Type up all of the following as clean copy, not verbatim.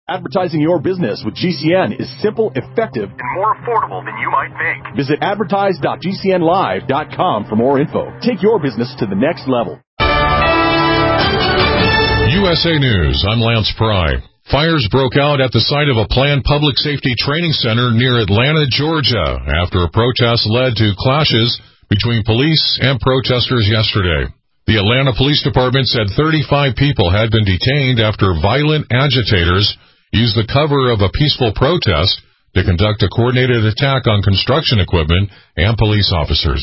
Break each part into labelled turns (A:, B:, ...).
A: Advertising your business with GCN is simple, effective, and more affordable than you might think. Visit advertise.gcnlive.com for more info. Take your business to the next level.
B: USA News, I'm Lance Pry. Fires broke out at the site of a planned public safety training center near Atlanta, Georgia, after a protest led to clashes between police and protesters yesterday. The Atlanta Police Department said 35 people had been detained after violent agitators used the cover of a peaceful protest to conduct a coordinated attack on construction equipment and police officers.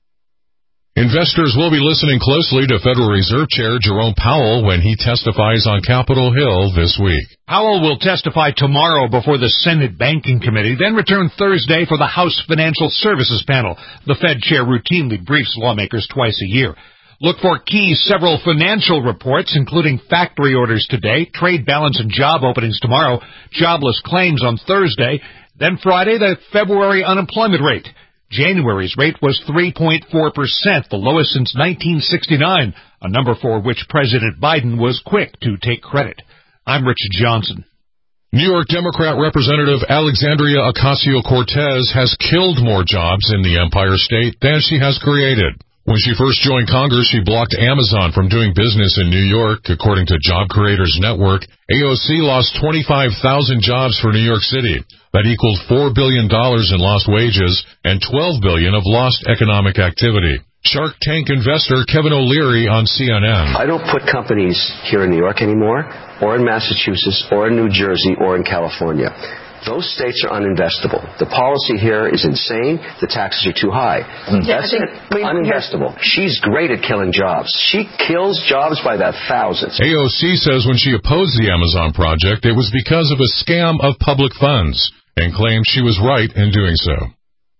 B: Investors will be listening closely to Federal Reserve Chair Jerome Powell when he testifies on Capitol Hill this week.
C: Powell will testify tomorrow before the Senate Banking Committee, then return Thursday for the House Financial Services Panel. The Fed chair routinely briefs lawmakers twice a year. Look for several financial reports, including factory orders today, trade balance and job openings tomorrow, jobless claims on Thursday, then Friday, the February unemployment rate. January's rate was 3.4%, the lowest since 1969, a number for which President Biden was quick to take credit. I'm Richard Johnson.
B: New York Democrat Representative Alexandria Ocasio-Cortez has killed more jobs in the Empire State than she has created. When she first joined Congress, she blocked Amazon from doing business in New York. According to Job Creators Network, AOC lost 25,000 jobs for New York City. That equals $4 billion in lost wages and $12 billion of lost economic activity. Shark Tank investor Kevin O'Leary on CNN.
D: I don't put companies here in New York anymore, or in Massachusetts, or in New Jersey, or in California. Those states are uninvestable. The policy here is insane. The taxes are too high. Uninvestable. She's great at killing jobs. She kills jobs by the thousands.
B: AOC says when she opposed the Amazon project, it was because of a scam of public funds, and claimed she was right in doing so.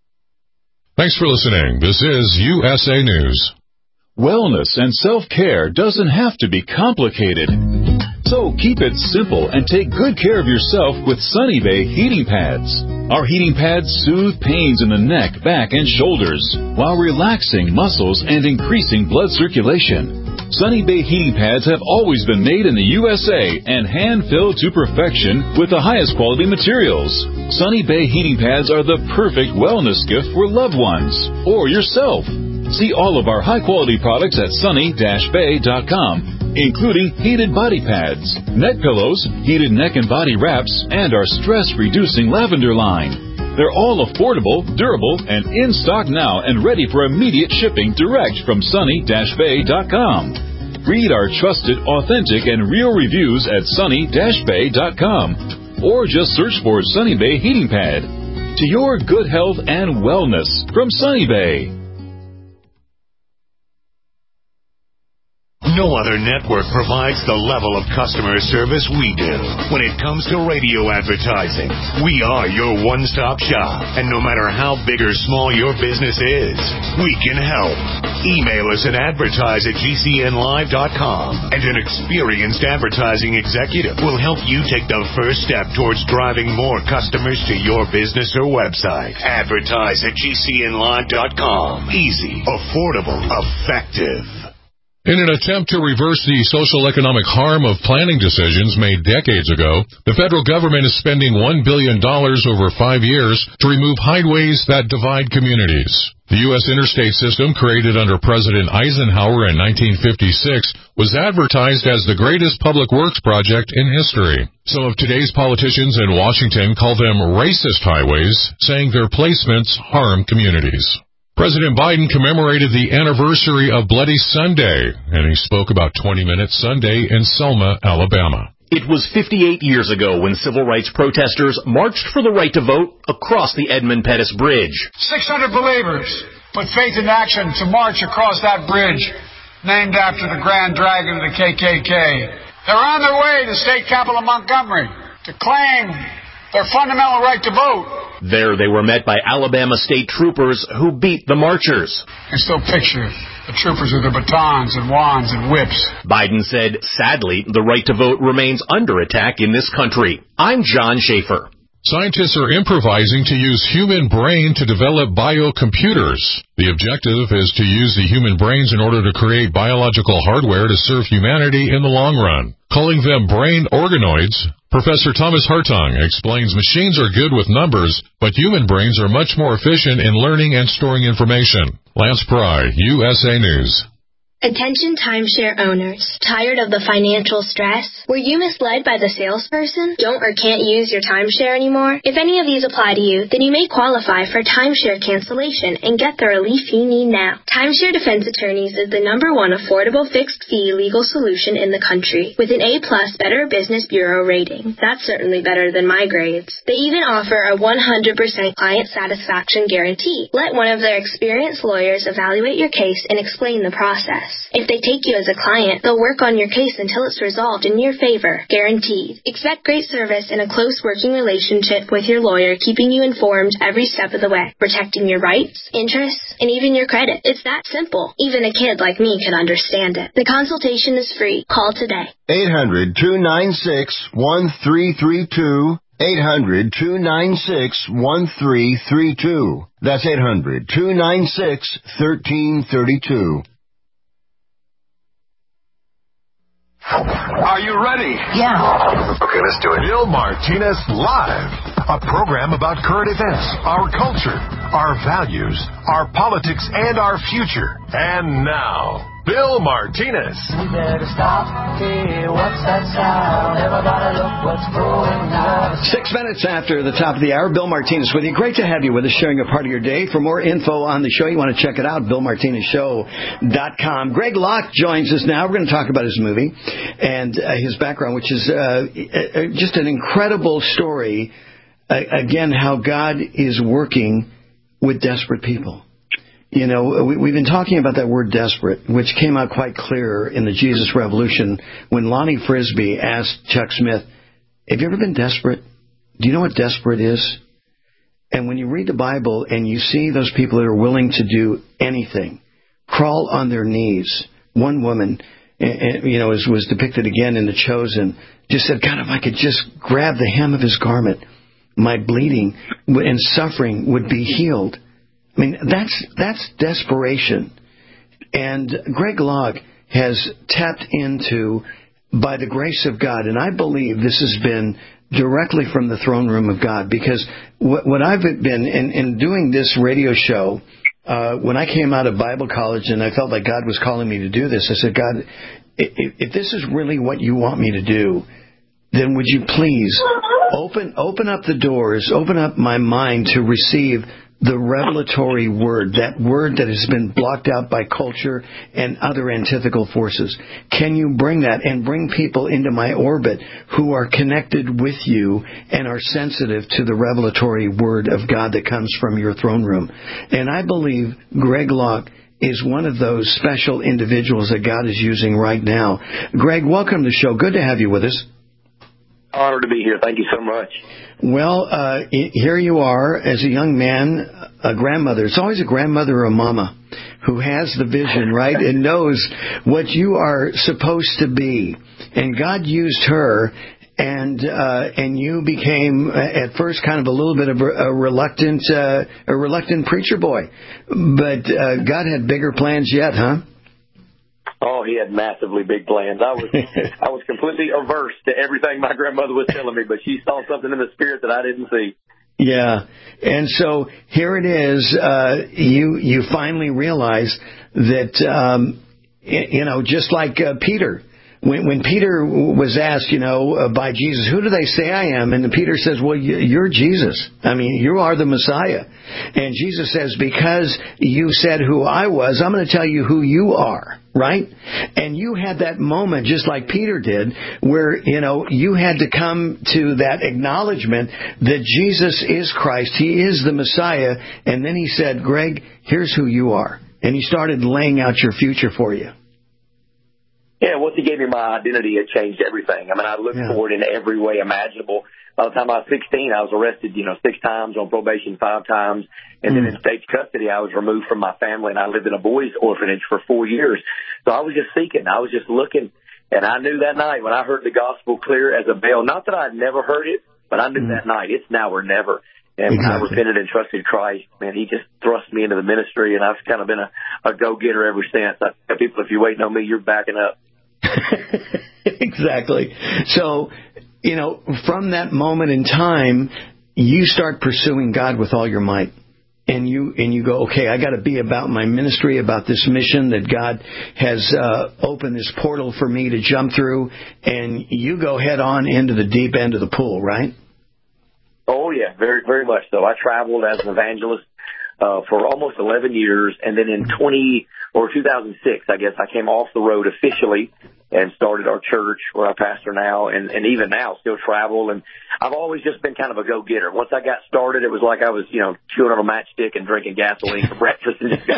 B: Thanks for listening. This is USA News.
E: Wellness and self-care doesn't have to be complicated. So keep it simple and take good care of yourself with Sunny Bay heating pads. Our heating pads soothe pains in the neck, back, and shoulders while relaxing muscles and increasing blood circulation. Sunny Bay heating pads have always been made in the USA and hand-filled to perfection with the highest quality materials. Sunny Bay heating pads are the perfect wellness gift for loved ones or yourself. See all of our high-quality products at sunny-bay.com. Including heated body pads, neck pillows, heated neck and body wraps, and our stress-reducing lavender line. They're all affordable, durable, and in stock now and ready for immediate shipping direct from sunny-bay.com. Read our trusted, authentic, and real reviews at sunny-bay.com. Or just search for Sunny Bay Heating Pad. To your good health and wellness from Sunny Bay.
F: No other network provides the level of customer service we do. When it comes to radio advertising, we are your one-stop shop. And no matter how big or small your business is, we can help. Email us at advertise@gcnlive.com, and an experienced advertising executive will help you take the first step towards driving more customers to your business or website. Advertise@gcnlive.com. Easy, affordable, effective.
B: In an attempt to reverse the social economic harm of planning decisions made decades ago, the federal government is spending $1 billion over 5 years to remove highways that divide communities. The U.S. interstate system, created under President Eisenhower in 1956, was advertised as the greatest public works project in history. Some of today's politicians in Washington call them racist highways, saying their placements harm communities. President Biden commemorated the anniversary of Bloody Sunday, and he spoke about 20 Minutes Sunday in Selma, Alabama.
G: It was 58 years ago when civil rights protesters marched for the right to vote across the Edmund Pettus Bridge.
H: 600 believers put faith in action to march across that bridge, named after the Grand Dragon of the KKK. They're on their way to state capital Montgomery to claim their fundamental right to vote.
G: There they were met by Alabama state troopers who beat the marchers.
H: I still picture the troopers with their batons and wands and whips.
G: Biden said, sadly, the right to vote remains under attack in this country. I'm John Schaefer.
B: Scientists are improvising to use human brain to develop biocomputers. The objective is to use the human brains in order to create biological hardware to serve humanity in the long run. Calling them brain organoids, Professor Thomas Hartung explains machines are good with numbers, but human brains are much more efficient in learning and storing information. Lance Pry, USA News.
I: Attention timeshare owners. Tired of the financial stress? Were you misled by the salesperson? Don't or can't use your timeshare anymore? If any of these apply to you, then you may qualify for timeshare cancellation and get the relief you need now. Timeshare Defense Attorneys is the #1 affordable fixed-fee legal solution in the country with an A+ Better Business Bureau rating. That's certainly better than my grades. They even offer a 100% client satisfaction guarantee. Let one of their experienced lawyers evaluate your case and explain the process. If they take you as a client, they'll work on your case until it's resolved in your favor, guaranteed. Expect great service and a close working relationship with your lawyer, keeping you informed every step of the way, protecting your rights, interests, and even your credit. It's that simple. Even a kid like me can understand it. The consultation is free. Call today.
J: 800-296-1332. 800-296-1332. That's 800-296-1332.
K: Are you ready?
L: Yeah.
K: Okay, let's do it. Bill Martinez Live, a program about current events, our culture, our values, our politics, and our future. And now, Bill Martinez.
M: We better stop. Hey, what's that sound? Everybody look what's going on.
N: 6 minutes after the top of the hour, Bill Martinez with you. Great to have you with us, sharing a part of your day. For more info on the show, you want to check it out, BillMartinezShow.com. Greg Locke joins us now. We're going to talk about his movie and his background, which is just an incredible story, again, how God is working with desperate people. You know, we've been talking about that word desperate, which came out quite clear in the Jesus Revolution when Lonnie Frisbee asked Chuck Smith, have you ever been desperate? Do you know what desperate is? And when you read the Bible and you see those people that are willing to do anything, crawl on their knees. One woman, you know, was depicted again in The Chosen, just said, God, if I could just grab the hem of his garment, my bleeding and suffering would be healed. I mean, that's desperation. And Greg Locke has tapped into, by the grace of God, and I believe this has been directly from the throne room of God, because what I've been, in doing this radio show, when I came out of Bible college and I felt like God was calling me to do this, I said, God, if this is really what you want me to do, then would you please open up the doors, open up my mind to receive the revelatory word, that word that has been blocked out by culture and other antithetical forces. Can you bring that and bring people into my orbit who are connected with you and are sensitive to the revelatory word of God that comes from your throne room? And I believe Greg Locke is one of those special individuals that God is using right now. Greg, welcome to the show. Good to have you with us.
O: Honored to be here. Thank you so much.
N: Well, here you are as a young man, a grandmother. It's always a grandmother or a mama who has the vision, right, and knows what you are supposed to be. And God used her, and you became at first kind of a little bit of a reluctant preacher boy. But God had bigger plans yet, huh?
O: Oh, he had massively big plans. I was completely averse to everything my grandmother was telling me, but she saw something in the spirit that I didn't see.
N: Yeah, and so here it is. You finally realize that just like Peter. When Peter was asked, by Jesus, who do they say I am? And Peter says, well, you're Jesus. I mean, you are the Messiah. And Jesus says, because you said who I was, I'm going to tell you who you are, right? And you had that moment, just like Peter did, where, you had to come to that acknowledgement that Jesus is Christ. He is the Messiah. And then he said, Greg, here's who you are. And he started laying out your future for you.
O: Yeah, once he gave me my identity, it changed everything. I mean, I looked forward in every way imaginable. By the time I was 16, I was arrested, 6 times, on probation 5 times. And then in state custody, I was removed from my family, and I lived in a boys' orphanage for 4 years. So I was just seeking. I was just looking. And I knew that night when I heard the gospel clear as a bell, not that I'd never heard it, But I knew that night, it's now or never. And when I repented and trusted Christ, man, he just thrust me into the ministry, and I've kind of been a go-getter ever since. I tell people, if you're waiting on me, you're backing up.
N: Exactly. So, from that moment in time, you start pursuing God with all your might. And you go, okay, I got to be about my ministry, about this mission that God has opened this portal for me to jump through, and you go head on into the deep end of the pool, right?
O: Oh, yeah, very, very much so. I traveled as an evangelist for almost 11 years, and then in 2006, I guess, I came off the road officially and started our church where I pastor now, and even now still travel. And I've always just been kind of a go-getter. Once I got started, it was like I was, chewing on a matchstick and drinking gasoline for breakfast and just go.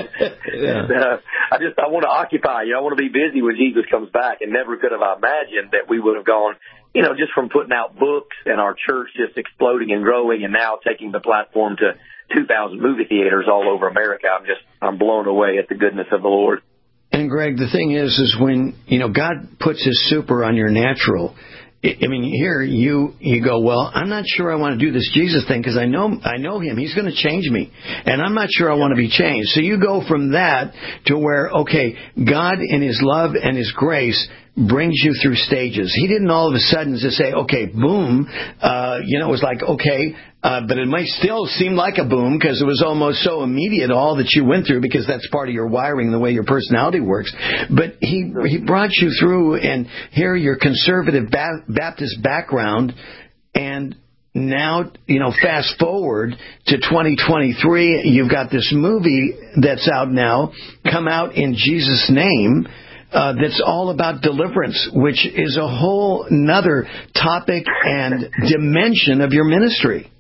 O: And, I want to occupy. I want to be busy when Jesus comes back, and never could have imagined that we would have gone, just from putting out books and our church just exploding and growing, and now taking the platform to 2,000 movie theaters all over America. I'm blown away at the goodness of the Lord.
N: And Greg, the thing is when, God puts his super on your natural, here you go, well, I'm not sure I want to do this Jesus thing because I know him. He's going to change me, and I'm not sure I want to be changed. So you go from that to where, okay, God in his love and his grace brings you through stages. He didn't all of a sudden just say, okay, boom. It was like, okay, but it might still seem like a boom because it was almost so immediate, all that you went through, because that's part of your wiring, the way your personality works. But he brought you through, and here your conservative Baptist background, and now, fast forward to 2023, you've got this movie that's out now, Come Out in Jesus' Name, that's all about deliverance, which is a whole nother topic and dimension of your ministry.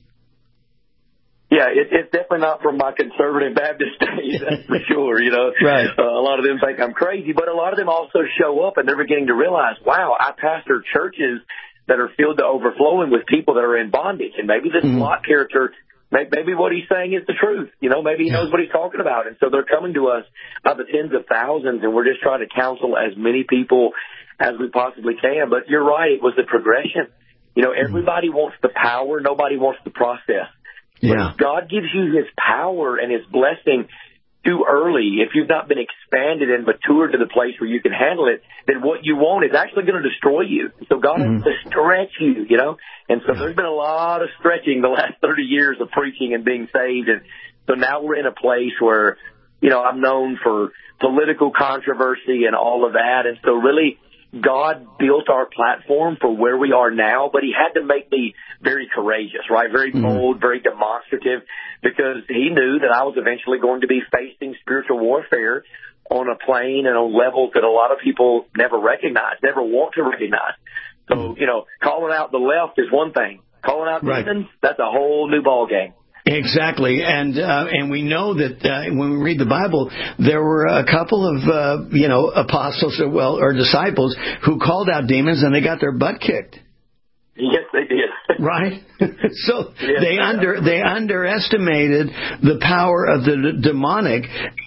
O: Yeah, it's definitely not from my conservative Baptist days, that's for sure.
N: Right.
O: A lot of them think I'm crazy, but a lot of them also show up and they're beginning to realize, wow, I pastor churches that are filled to overflowing with people that are in bondage, and maybe this Lot character, maybe what he's saying is the truth. Maybe he knows what he's talking about. And so they're coming to us by the tens of thousands, and we're just trying to counsel as many people as we possibly can. But you're right, it was the progression. Everybody wants the power. Nobody wants the process.
N: Yeah.
O: But God gives you his power and his blessing too early. If you've not been expanded and matured to the place where you can handle it, then what you want is actually going to destroy you. So God has to stretch you, And so there's been a lot of stretching the last 30 years of preaching and being saved. And so now we're in a place where, I'm known for political controversy and all of that. And so really, God built our platform for where we are now, but he had to make me very courageous, right? Very bold, very demonstrative, because he knew that I was eventually going to be facing spiritual warfare on a plane and on levels that a lot of people never recognize, never want to recognize. So, calling out the left is one thing. Calling out demons, that's a whole new ball game.
N: Exactly, and we know that when we read the Bible, there were a couple of apostles or disciples who called out demons, and they got their butt kicked.
O: Yes, they did.
N: Right? So they underestimated the power of the demonic,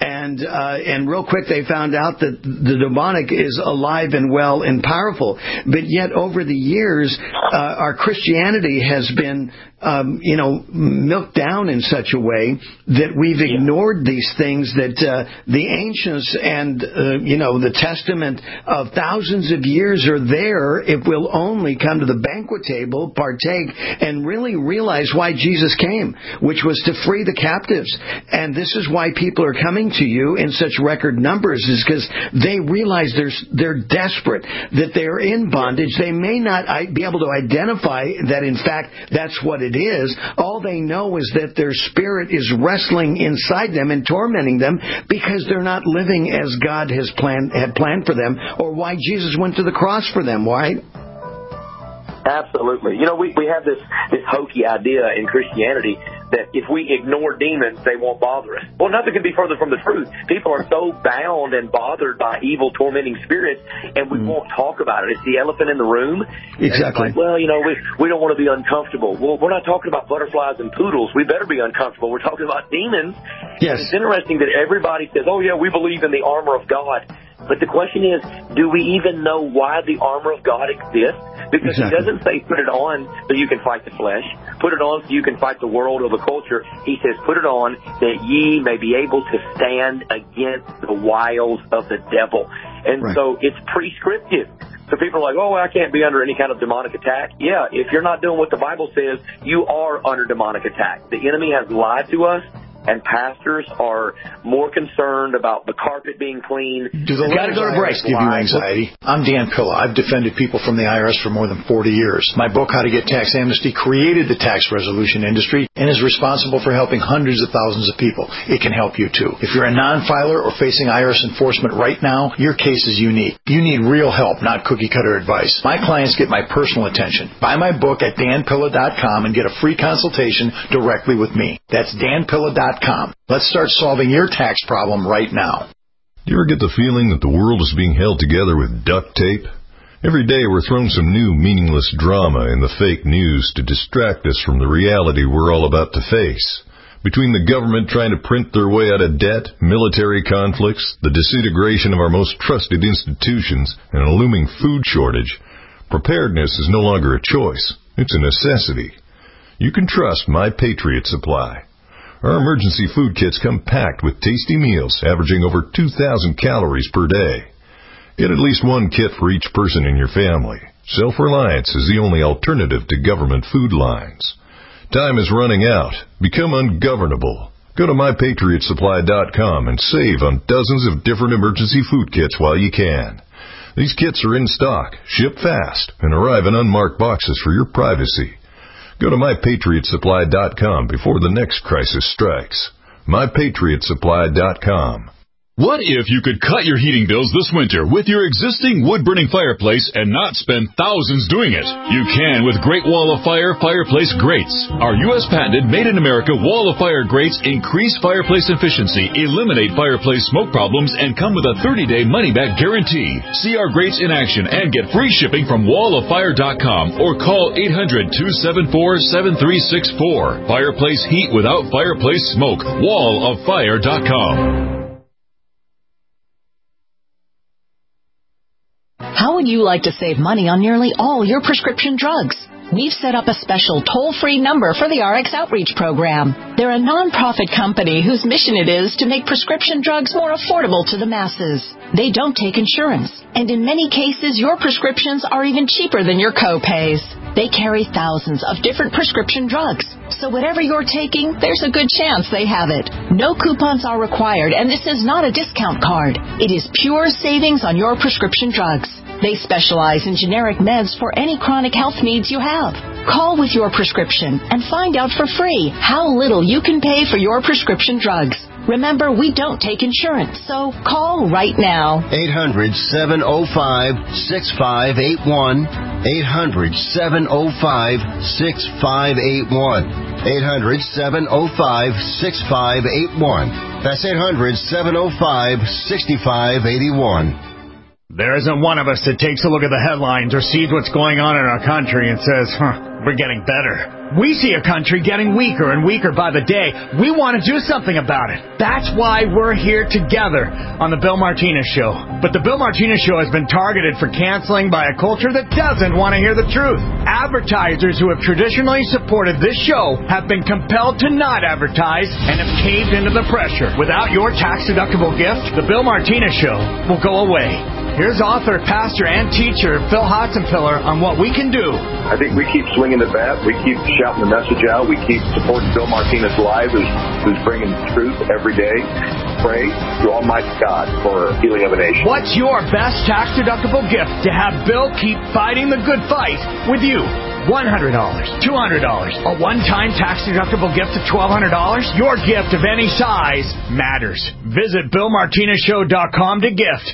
N: and real quick they found out that the demonic is alive and well and powerful. But yet over the years, our Christianity has been milked down in such a way that we've ignored these things that the ancients and the testament of thousands of years are there if we'll only come to the banquet table, partake, and really realize why Jesus came, which was to free the captives. And this is why people are coming to you in such record numbers, is because they realize they're desperate, that they're in bondage. They may not be able to identify that, in fact, that's what it is. All they know is that their spirit is wrestling inside them and tormenting them because they're not living as God had planned for them, or why Jesus went to the cross for them, right?
O: Absolutely. We have this hokey idea in Christianity that if we ignore demons, they won't bother us. Well, nothing can be further from the truth. People are so bound and bothered by evil, tormenting spirits, and we won't talk about it. It's the elephant in the room.
N: Exactly.
O: Like, well, we don't want to be uncomfortable. Well, we're not talking about butterflies and poodles. We better be uncomfortable. We're talking about demons.
N: Yes.
O: It's interesting that everybody says, oh, yeah, we believe in the armor of God. But the question is, do we even know why the armor of God exists? Because He doesn't say put it on so you can fight the flesh, put it on so you can fight the world or the culture. He says put it on that ye may be able to stand against the wiles of the devil. And so it's prescriptive. So people are like, oh, I can't be under any kind of demonic attack. Yeah, if you're not doing what the Bible says, you are under demonic attack. The enemy has lied to us, and pastors are more concerned about the carpet being clean.
L: Do the letters of IRS give you anxiety? I'm Dan Pilla. I've defended people from the IRS for more than 40 years. My book, How to Get Tax Amnesty, created the tax resolution industry and is responsible for helping hundreds of thousands of people. It can help you, too. If you're a non-filer or facing IRS enforcement right now, your case is unique. You need real help, not cookie-cutter advice. My clients get my personal attention. Buy my book at danpilla.com and get a free consultation directly with me. That's danpilla.com. Let's start solving your tax problem right now.
P: Do you ever get the feeling that the world is being held together with duct tape? Every day we're thrown some new meaningless drama in the fake news to distract us from the reality we're all about to face. Between the government trying to print their way out of debt, military conflicts, the disintegration of our most trusted institutions, and a looming food shortage, preparedness is no longer a choice. It's a necessity. You can trust My Patriot Supply. Our emergency food kits come packed with tasty meals averaging over 2,000 calories per day. Get at least one kit for each person in your family. Self-reliance is the only alternative to government food lines. Time is running out. Become ungovernable. Go to MyPatriotSupply.com and save on dozens of different emergency food kits while you can. These kits are in stock, ship fast, and arrive in unmarked boxes for your privacy. Go to MyPatriotSupply.com before the next crisis strikes. MyPatriotSupply.com.
E: What if you could cut your heating bills this winter with your existing wood-burning fireplace and not spend thousands doing it? You can with Great Wall of Fire fireplace grates. Our U.S.-patented, made-in-America Wall of Fire grates increase fireplace efficiency, eliminate fireplace smoke problems, and come with a 30-day money-back guarantee. See our grates in action and get free shipping from walloffire.com or call 800-274-7364. Fireplace heat without fireplace smoke. walloffire.com.
Q: How would you like to save money on nearly all your prescription drugs? We've set up a special toll-free number for the RX Outreach Program. They're a non-profit company whose mission it is to make prescription drugs more affordable to the masses. They don't take insurance, and in many cases, your prescriptions are even cheaper than your co-pays. They carry thousands of different prescription drugs, so whatever you're taking, there's a good chance they have it. No coupons are required, and this is not a discount card. It is pure savings on your prescription drugs. They specialize in generic meds for any chronic health needs you have. Call with your prescription and find out for free how little you can pay for your prescription drugs. Remember, we don't take insurance, so call right now.
J: 800-705-6581. 800-705-6581. 800-705-6581. That's 800-705-6581.
R: There isn't one of us that takes a look at the headlines or sees what's going on in our country and says, we're getting better. We see a country getting weaker and weaker by the day. We want to do something about it. That's why we're here together on The Bill Martinez Show. But The Bill Martinez Show has been targeted for canceling by a culture that doesn't want to hear the truth. Advertisers who have traditionally supported this show have been compelled to not advertise and have caved into the pressure. Without your tax-deductible gift, The Bill Martinez Show will go away. Here's author, pastor, and teacher Phil Hotzenpiller on what we can do.
S: I think we keep swinging the bat. We keep shouting the message out. We keep supporting Bill Martinez Live, who's bringing truth every day. Pray to Almighty God for healing of a nation.
R: What's your best tax-deductible gift to have Bill keep fighting the good fight with you? $100, $200, a one-time tax-deductible gift of $1,200? Your gift of any size matters. Visit BillMartinezShow.com to gift.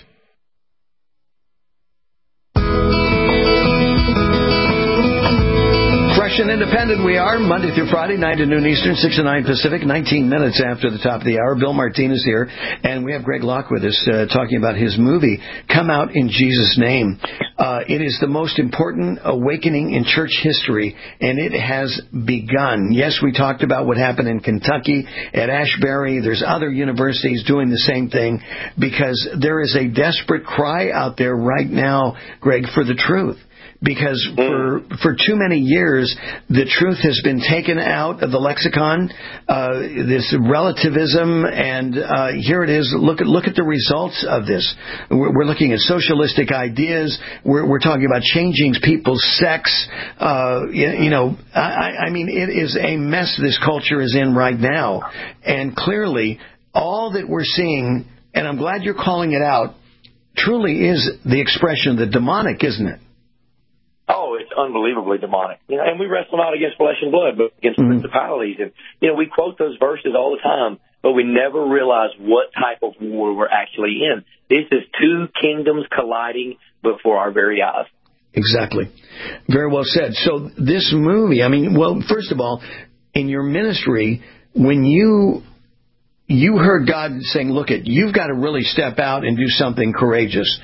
N: Fresh and independent we are, Monday through Friday, 9 to noon Eastern, 6 to 9 Pacific, 19 minutes after the top of the hour. Bill Martinez here, and we have Greg Locke with us talking about his movie, Come Out in Jesus' Name. It is the most important awakening in church history, and it has begun. Yes, we talked about what happened in Kentucky at Ashbury. There's other universities doing the same thing because there is a desperate cry out there right now, Greg, for the truth. Because for too many years, the truth has been taken out of the lexicon, this relativism, and here it is. Look at the results of this. We're looking at socialistic ideas. We're talking about changing people's sex. I mean, it is a mess this culture is in right now. And clearly, all that we're seeing, and I'm glad you're calling it out, truly is the expression of the demonic, isn't it?
O: Oh, it's unbelievably demonic. And we wrestle not against flesh and blood, but against principalities. And, we quote those verses all the time, but we never realize what type of war we're actually in. This is two kingdoms colliding before our very eyes. Exactly.
N: Very well said. So this movie, first of all, in your ministry, when you heard God saying, look, you've got to really step out and do something courageous.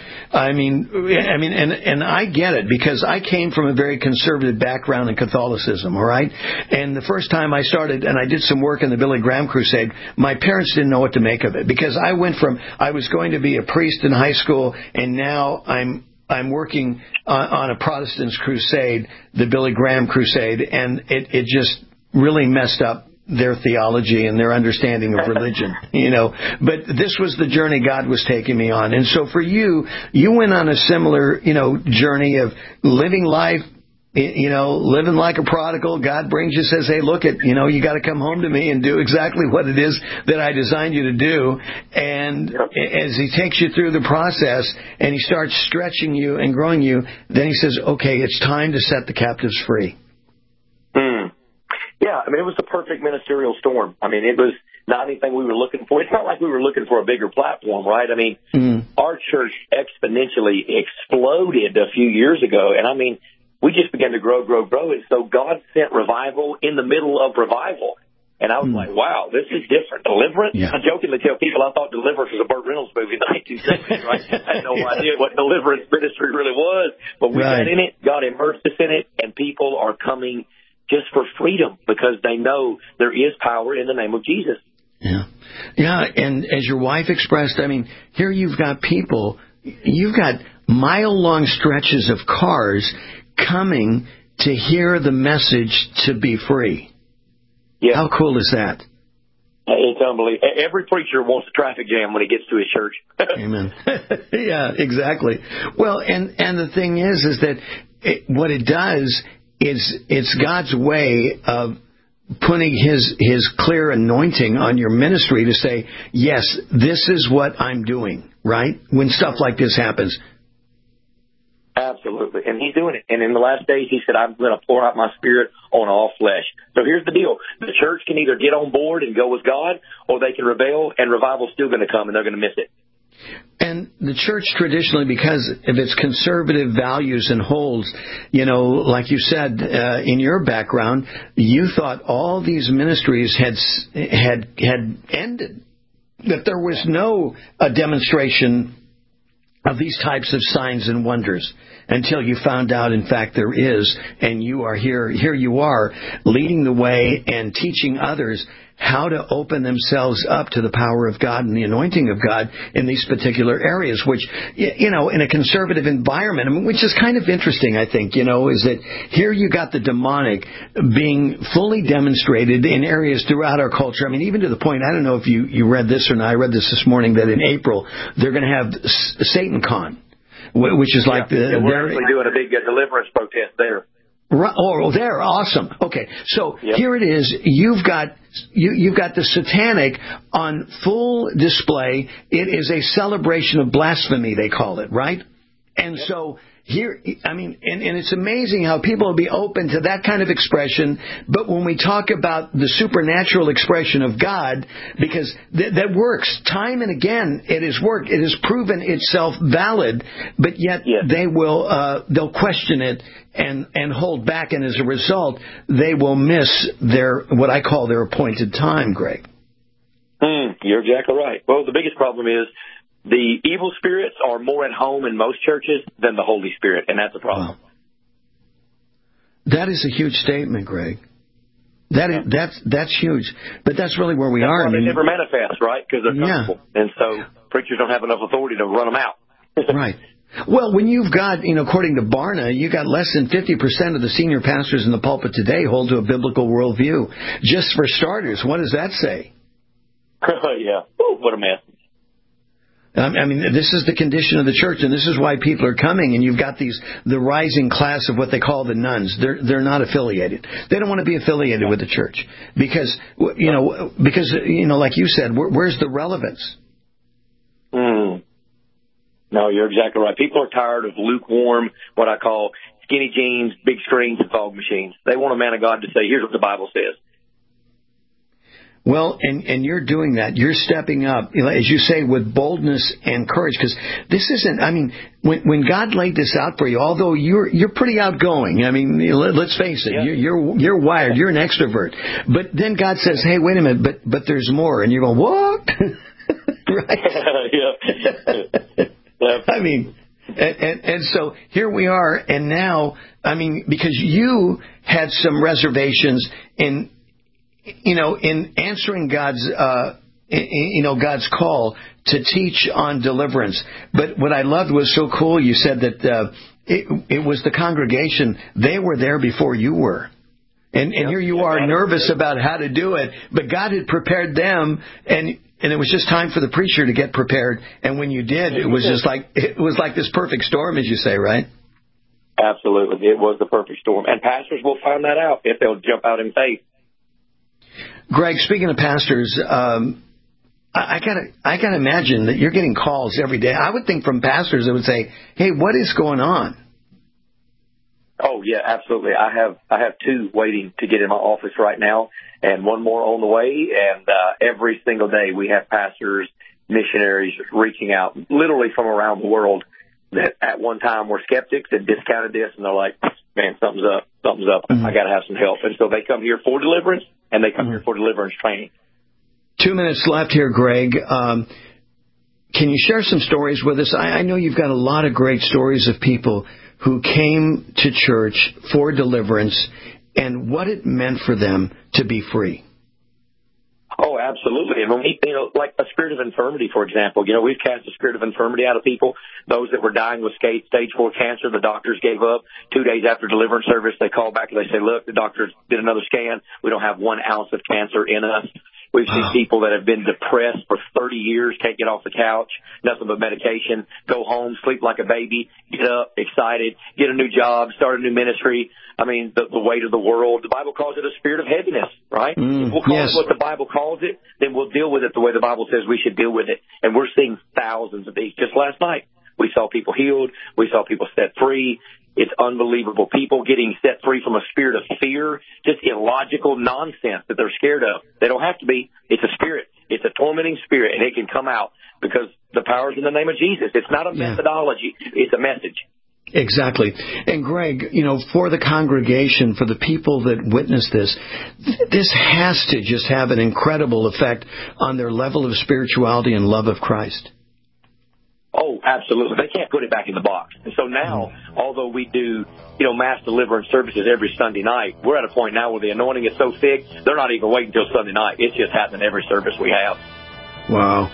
N: And I get it because I came from a very conservative background in Catholicism, all right? And the first time I started and I did some work in the Billy Graham Crusade, my parents didn't know what to make of it because I was going to be a priest in high school and now I'm working on a Protestants crusade, the Billy Graham Crusade, and it just really messed up their theology and their understanding of religion, But this was the journey God was taking me on. And so for you went on a similar, journey of living life, living like a prodigal. God brings you, says, hey, look, you got to come home to me and do exactly what it is that I designed you to do. And as he takes you through the process and he starts stretching you and growing you, then he says, okay, it's time to set the captives free.
O: Yeah, it was the perfect ministerial storm. It was not anything we were looking for. It's not like we were looking for a bigger platform, right? Our church exponentially exploded a few years ago, and we just began to grow. And so God sent revival in the middle of revival. And I was like, wow, this is different. Deliverance? Yeah. I jokingly tell people I thought Deliverance was a Burt Reynolds movie in the 1960s, right? I had no idea what deliverance ministry really was. But we got in it, God immersed us in it, and people are coming just for freedom because they know there is power in the name of Jesus.
N: Yeah. Yeah, and as your wife expressed, here you've got mile-long stretches of cars coming to hear the message to be free. Yeah. How cool is that?
O: It's unbelievable. Every preacher wants a traffic jam when he gets to his church.
N: Amen. Yeah, exactly. Well, and the thing is that what it does is it's God's way of putting his clear anointing on your ministry to say, yes, this is what I'm doing, right? When stuff like this happens.
O: Absolutely. And he's doing it. And in the last days, he said, I'm going to pour out my spirit on all flesh. So here's the deal. The church can either get on board and go with God, or they can rebel, and revival's still going to come, and they're going to miss it.
N: And the church traditionally, because of its conservative values and holds, like you said, in your background, you thought all these ministries had ended, that there was no demonstration of these types of signs and wonders until you found out, in fact, there is, and you are here. Here you are, leading the way and teaching others how to open themselves up to the power of God and the anointing of God in these particular areas, which, in a conservative environment, which is kind of interesting, I think, is that here you got the demonic being fully demonstrated in areas throughout our culture. Even to the point, I don't know if you read this or not, I read this morning, that in April, they're going to have SatanCon, which is like
O: we're actually doing a big deliverance protest there.
N: Oh, they're awesome. Okay, so here it is. You've got the satanic on full display. It is a celebration of blasphemy, they call it, right? And so here, I mean, and it's amazing how people will be open to that kind of expression, but when we talk about the supernatural expression of God, because that works time and again, it has worked, it has proven itself valid, but yet they will, they'll question it and hold back, and as a result, they will miss what I call their appointed time, Greg.
O: You're exactly right. Well, the biggest problem is the evil spirits are more at home in most churches than the Holy Spirit, and that's a problem.
N: Wow. That is a huge statement, Greg. That's huge, but that's really where we are.
O: They never manifest, right? Because they're comfortable, and so preachers don't have enough authority to run them out.
N: Right. Well, when you've got, according to Barna, you got less than 50% of the senior pastors in the pulpit today hold to a biblical worldview. Just for starters, what does that say?
O: Yeah. Ooh, what a mess.
N: I mean, this is the condition of the church, and this is why people are coming. And you've got the rising class of what they call the nuns. They're not affiliated. They don't want to be affiliated with the church because like you said, where's the relevance?
O: No, you're exactly right. People are tired of lukewarm, what I call skinny jeans, big screens, and fog machines. They want a man of God to say, "Here's what the Bible says."
N: Well, and you're doing that. You're stepping up, as you say, with boldness and courage. Because this isn't. I mean, when God laid this out for you, although you're pretty outgoing. I mean, let's face it. Yeah. You're wired. You're an extrovert. But then God says, "Hey, wait a minute. But there's more." And you go, "What?" Right?
O: Yeah.
N: I mean, and so here we are. And now, I mean, because you had some reservations in answering God's call to teach on deliverance. But what I loved was so cool. You said that it was the congregation. They were there before you were. And here you are nervous about how to do it. But God had prepared them, and it was just time for the preacher to get prepared. And when you did, it was like this perfect storm, as you say, right?
O: Absolutely. It was the perfect storm. And pastors will find that out if they'll jump out in faith.
N: Greg, speaking of pastors, I gotta imagine that you're getting calls every day. I would think from pastors that would say, "Hey, what is going on?"
O: Oh yeah, absolutely. I have two waiting to get in my office right now, and one more on the way. And every single day we have pastors, missionaries reaching out, literally from around the world, that at one time were skeptics and discounted this, and they're like, "Man, something's up. Mm-hmm. I got to have some help." And so they come here for deliverance, and they come here for deliverance training.
N: 2 minutes left here, Greg. Can you share some stories with us? I know you've got a lot of great stories of people who came to church for deliverance and what it meant for them to be free.
O: Oh, absolutely. And when we, like a spirit of infirmity, for example, we've cast a spirit of infirmity out of people. Those that were dying with stage 4 cancer, the doctors gave up. 2 days after deliverance service, they call back and they say, "Look, the doctors did another scan. We don't have 1 ounce of cancer in us." We've seen people that have been depressed for 30 years, can't get off the couch, nothing but medication, go home, sleep like a baby, get up, excited, get a new job, start a new ministry. I mean, the weight of the world. The Bible calls it a spirit of heaviness, right? If we'll call it what the Bible calls it, then we'll deal with it the way the Bible says we should deal with it. And we're seeing thousands of these. Just last night, we saw people healed. We saw people set free. It's unbelievable. People getting set free from a spirit of fear, just illogical nonsense that they're scared of. They don't have to be. It's a spirit. It's a tormenting spirit, and it can come out because the power's in the name of Jesus. It's not a methodology. It's a message.
N: Exactly. And Greg, for the congregation, for the people that witness this has to just have an incredible effect on their level of spirituality and love of Christ.
O: Oh, absolutely. They can't put it back in the box. And so now, although we do, mass deliverance services every Sunday night, we're at a point now where the anointing is so thick, they're not even waiting until Sunday night. It's just happening every service we have.
N: Wow.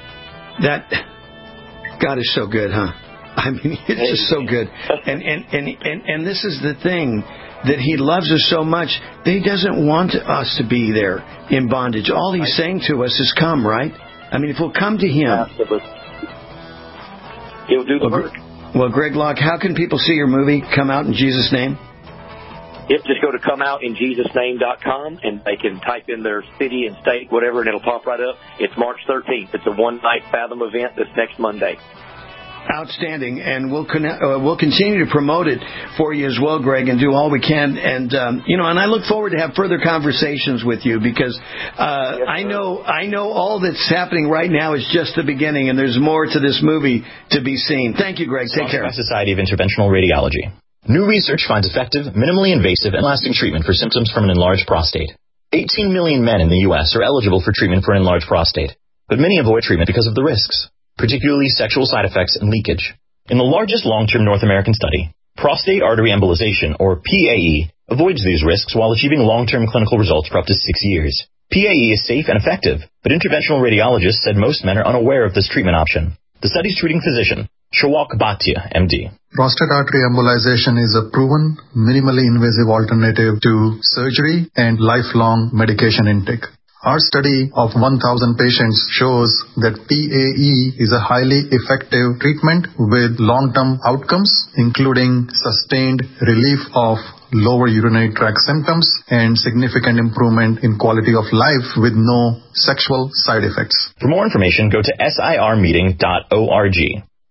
N: God is so good, huh? I mean, it's just so good. And this is the thing, that He loves us so much that He doesn't want us to be there in bondage. All He's saying to us is come, right? I mean, if we'll come to Him.
O: Absolutely. He'll do the work.
N: Well, Greg Locke, how can people see your movie, Come Out in Jesus' Name?
O: Just go to comeoutinjesusname.com, and they can type in their city and state, whatever, and it'll pop right up. It's March 13th. It's a one-night Fathom event this next Monday.
N: Outstanding, and we'll continue to promote it for you as well, Greg, and do all we can. And and I look forward to have further conversations with you because I know all that's happening right now is just the beginning, and there's more to this movie to be seen. Thank you, Greg. Take care.
T: By Society of Interventional Radiology. New research finds effective, minimally invasive, and lasting treatment for symptoms from an enlarged prostate. 18 million men in the U.S. are eligible for treatment for an enlarged prostate, but many avoid treatment because of the risks, particularly sexual side effects and leakage. In the largest long-term North American study, prostate artery embolization, or PAE, avoids these risks while achieving long-term clinical results for up to 6 years. PAE is safe and effective, but interventional radiologists said most men are unaware of this treatment option. The study's treating physician, Shawak Bhatia, MD.
U: Prostate artery embolization is a proven, minimally invasive alternative to surgery and lifelong medication intake. Our study of 1,000 patients shows that PAE is a highly effective treatment with long-term outcomes, including sustained relief of lower urinary tract symptoms and significant improvement in quality of life with no sexual side effects.
T: For more information, go to sirmeeting.org.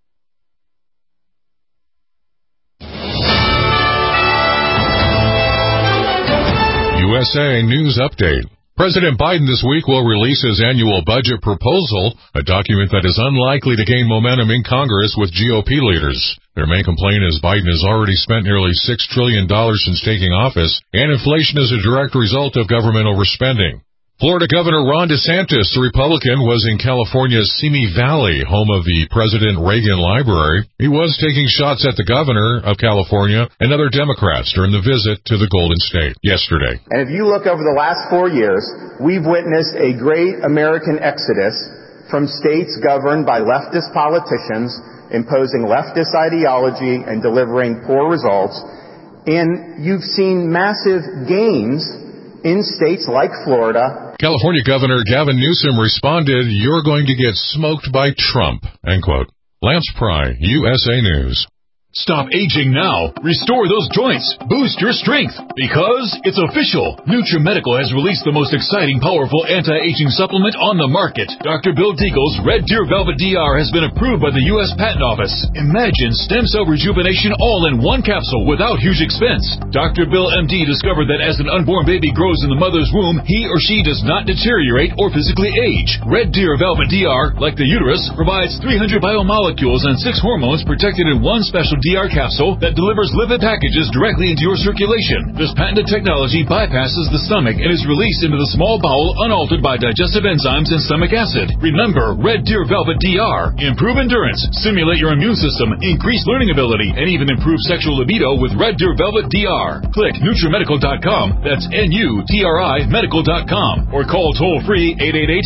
B: USA News Update. President Biden this week will release his annual budget proposal, a document that is unlikely to gain momentum in Congress with GOP leaders. Their main complaint is Biden has already spent nearly $6 trillion since taking office, and inflation is a direct result of government overspending. Florida Governor Ron DeSantis, the Republican, was in California's Simi Valley, home of the President Reagan Library. He was taking shots at the governor of California and other Democrats during the visit to the Golden State yesterday.
V: And if you look over the last 4 years, we've witnessed a great American exodus from states governed by leftist politicians, imposing leftist ideology and delivering poor results. And you've seen massive gains in states like Florida.
B: California Governor Gavin Newsom responded, "You're going to get smoked by Trump," end quote. Lance Pry, USA News.
E: Stop aging now. Restore those joints. Boost your strength. Because it's official. NutriMedical has released the most exciting, powerful anti-aging supplement on the market. Dr. Bill Deagle's Red Deer Velvet DR has been approved by the U.S. Patent Office. Imagine stem cell rejuvenation all in one capsule without huge expense. Dr. Bill MD discovered that as an unborn baby grows in the mother's womb, he or she does not deteriorate or physically age. Red Deer Velvet DR, like the uterus, provides 300 biomolecules and 6 hormones protected in one special DR capsule that delivers lipid packages directly into your circulation. This patented technology bypasses the stomach and is released into the small bowel unaltered by digestive enzymes and stomach acid. Remember, Red Deer Velvet DR. Improve endurance, stimulate your immune system, increase learning ability, and even improve sexual libido with Red Deer Velvet DR. Click NutriMedical.com, that's NUTRI Medical.com, or call toll-free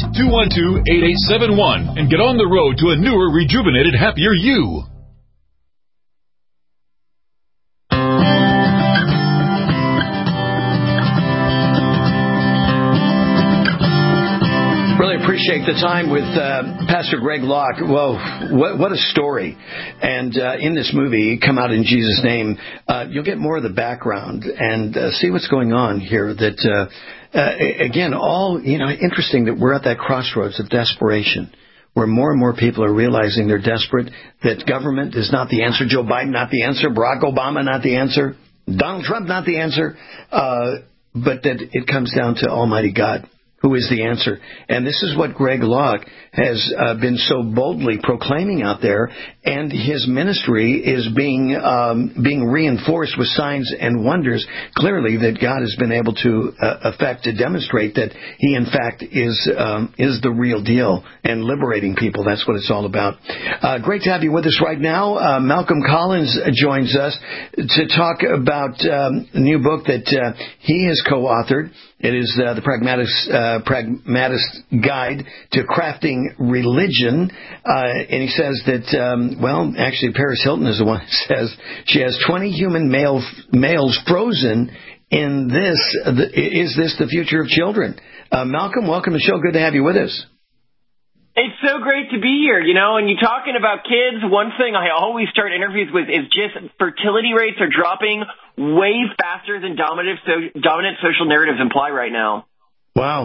E: 888-212-8871 and get on the road to a newer, rejuvenated, happier you.
N: Appreciate the time with Pastor Greg Locke. Whoa, what a story. And in this movie, Come Out in Jesus' Name, you'll get more of the background and see what's going on here. That, again, all, interesting that we're at that crossroads of desperation, where more and more people are realizing they're desperate, that government is not the answer, Joe Biden not the answer, Barack Obama not the answer, Donald Trump not the answer, but that it comes down to Almighty God, who is the answer. And this is what Greg Locke has been so boldly proclaiming out there, and his ministry is being reinforced with signs and wonders, clearly that God has been able to effect to demonstrate that he, in fact, is the real deal and liberating people. That's what it's all about. Great to have you with us right now. Malcolm Collins joins us to talk about a new book that he has co-authored. It is the Pragmatist Guide to Crafting Religion. And he says that, actually Paris Hilton is the one who says she has 20 human males frozen in this. Is this the future of children? Malcolm, welcome to the show. Good to have you with us.
W: It's so great to be here, and you're talking about kids. One thing I always start interviews with is just fertility rates are dropping way faster than dominant social narratives imply right now.
N: Wow.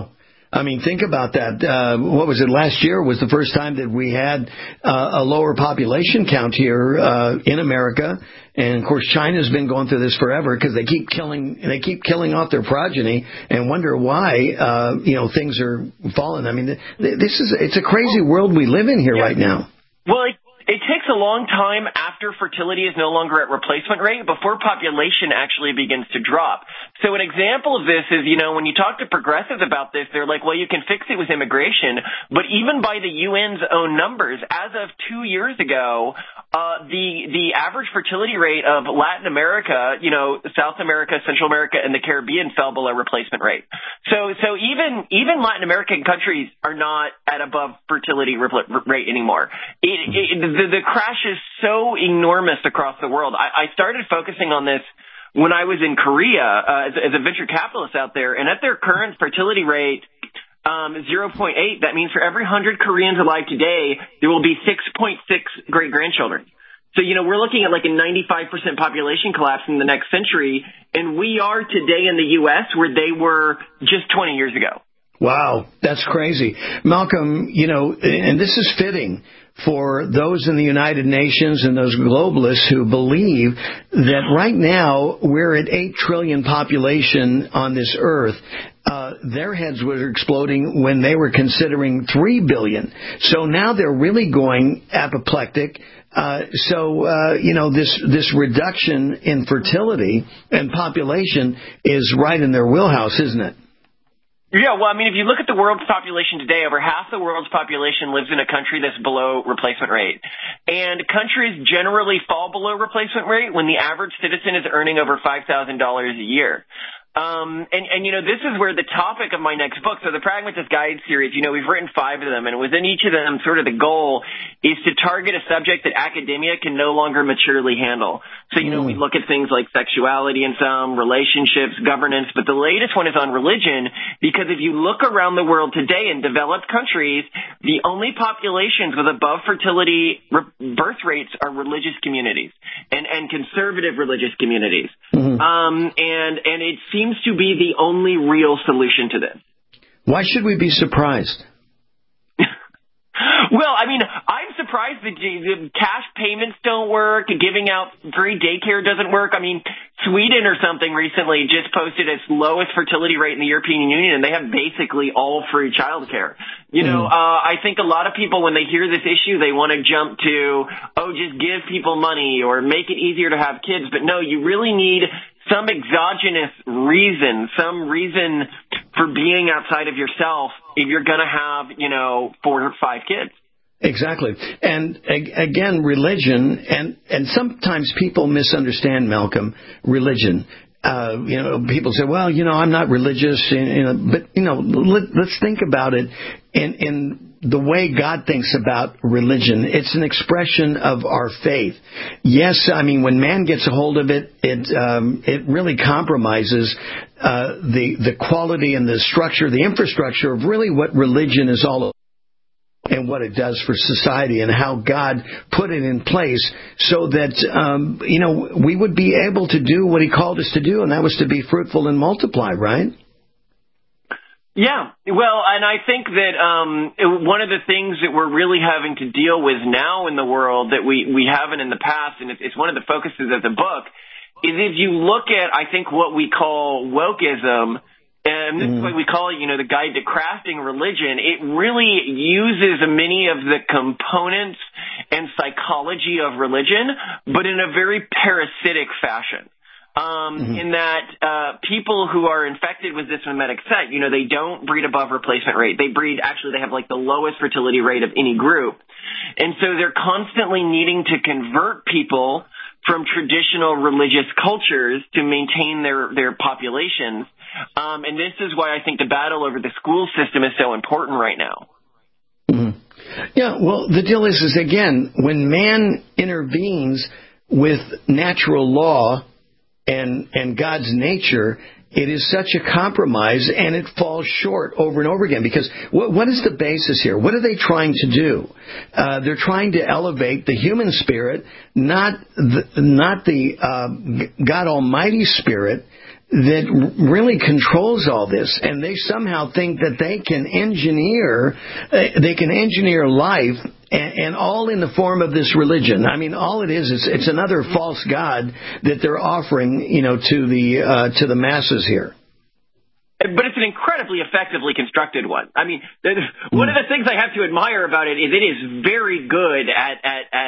N: I mean, think about that. What was it? Last year was the first time that we had a lower population count here in America, and of course, China's been going through this forever because they keep killing off their progeny, and wonder why things are falling. I mean, it's a crazy world we live in here right now.
W: Well, it takes a long time after fertility is no longer at replacement rate before population actually begins to drop. So an example of this is, when you talk to progressives about this, they're like, well, you can fix it with immigration. But even by the UN's own numbers, as of 2 years ago, the average fertility rate of Latin America, South America, Central America, and the Caribbean fell below replacement rate. So even Latin American countries are not at above fertility rate anymore. The crash is so enormous across the world. I started focusing on this when I was in Korea as a venture capitalist out there, and at their current fertility rate, 0.8, that means for every 100 Koreans alive today, there will be 6.6 great-grandchildren. So, we're looking at like a 95% population collapse in the next century, and we are today in the U.S. where they were just 20 years ago.
N: Wow, that's crazy. Malcolm, and this is fitting for those in the United Nations and those globalists who believe that right now we're at 8 trillion population on this earth. Their heads were exploding when they were considering 3 billion. So now they're really going apoplectic. This reduction in fertility and population is right in their wheelhouse, isn't it?
W: Yeah, well, I mean, if you look at the world's population today, over half the world's population lives in a country that's below replacement rate. And countries generally fall below replacement rate when the average citizen is earning over $5,000 a year. This is where the topic of my next book, so the Pragmatist Guide series, we've written 5 of them, and within each of them, sort of the goal is to target a subject that academia can no longer maturely handle. So, we look at things like sexuality in some, relationships, governance, but the latest one is on religion, because if you look around the world today in developed countries, the only populations with above fertility birth rates are religious communities and conservative religious communities. And it seems to be the only real solution to this.
N: Why should we be surprised?
W: Well, I mean, I'm surprised that the cash payments don't work, giving out free daycare doesn't work. I mean, Sweden or something recently just posted its lowest fertility rate in the European Union, and they have basically all free childcare. I think a lot of people, when they hear this issue, they want to jump to, just give people money or make it easier to have kids. But no, you really need some exogenous reason, some reason for being outside of yourself if you're going to have, 4 or 5 kids.
N: Exactly. And again, religion, and sometimes people misunderstand, Malcolm, religion. People say, well, I'm not religious, but let's think about it in the way God thinks about religion. It's an expression of our faith. Yes, I mean, when man gets a hold of it, it really compromises the quality and the structure, the infrastructure of really what religion is all about and what it does for society and how God put it in place so that, we would be able to do what he called us to do, and that was to be fruitful and multiply, right?
W: Yeah, well, and I think that one of the things that we're really having to deal with now in the world that we haven't in the past, and it's one of the focuses of the book, is if you look at, I think, what we call wokeism, and this is what we call it, the Guide to Crafting Religion, it really uses many of the components and psychology of religion, but in a very parasitic fashion. In that people who are infected with this mimetic sect, they don't breed above replacement rate. They have like the lowest fertility rate of any group. And so they're constantly needing to convert people from traditional religious cultures to maintain their populations. And this is why I think the battle over the school system is so important right now.
N: Mm-hmm. Yeah, well, the deal is again, when man intervenes with natural law and God's nature, it is such a compromise, and it falls short over and over again. Because what is the basis here? What are they trying to do? They're trying to elevate the human spirit, not the God Almighty spirit. that really controls all this, and they somehow think that they can engineer life, and all in the form of this religion. I mean, all it is it's another false god that they're offering, to the masses here.
W: But it's an incredibly effectively constructed one. I mean, one of the things I have to admire about it is it is very good at